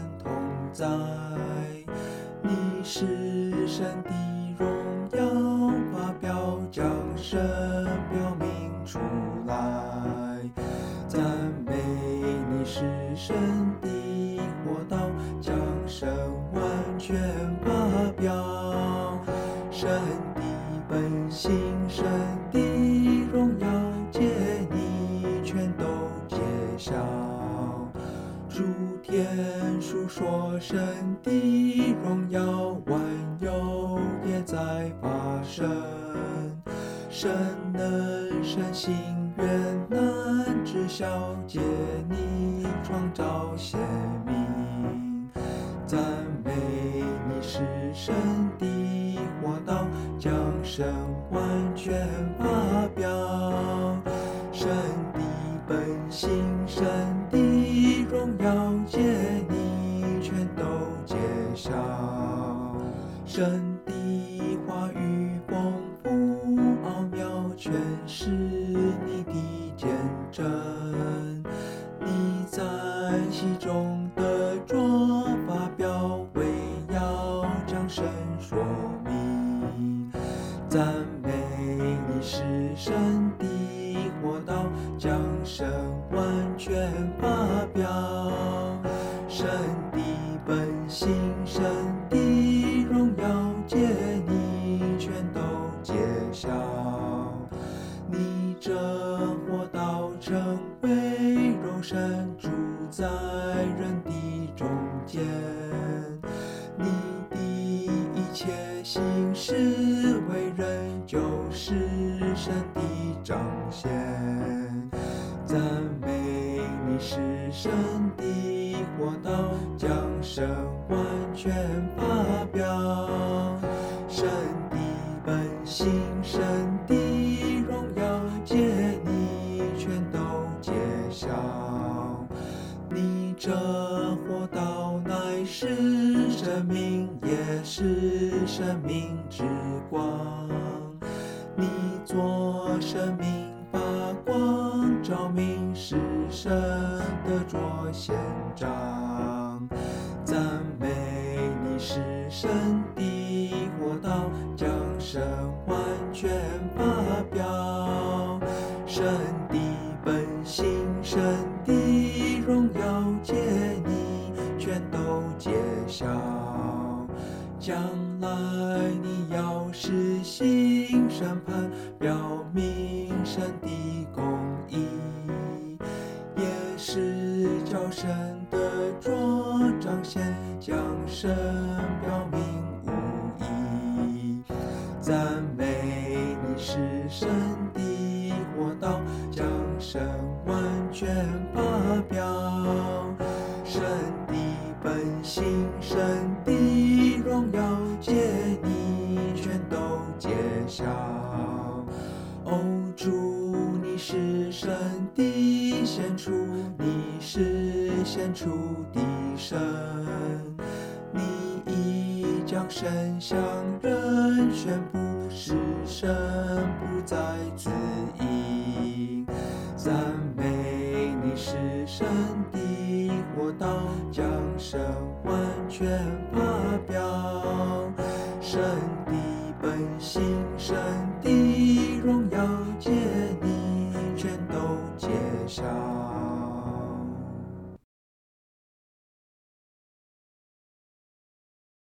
同在。你是神的荣耀，发表将神表明出来。赞美你是神的国道，将神完全发表。神的本性，神的荣耀，借你全都揭晓。诸天述说神的荣耀，万有也在发生。神能神性原难知晓，借你创造显明。赞美你是神的国道，将神完全发表。神的本性，神的荣耀，借你全都揭晓。神的话语丰富奥妙，全是你的见证。你在其中的作发表，为要将神说明。赞美你是神的国道，将神完全发表。神的本性，神的荣耀，借你全都揭晓。你这活道成为肉身，住在人的中间。你的一切行事为人，就是神的彰显。赞美你是神的国道，将神完全发表。神的本性，神的荣耀，借你全都揭晓。你这活道乃是生命，也是生命之光。你做生命发光，照明使神的作显彰。赞美你是神的国道，将神完全发表。神的本性，神的荣耀，借你全都揭晓。将来你要实行审判，表明神的公义，也是叫神的作彰显，将神表明无疑。赞美你是神的国道，将神完全发表。神的本性，神的荣耀，借你全都揭晓。哦，主，你是神的献出，你是献出的神。你已将神向人宣布，使神不再自隐。赞美你是神的国道，将神完全发表。神的本性，神的荣耀，借你全都揭晓。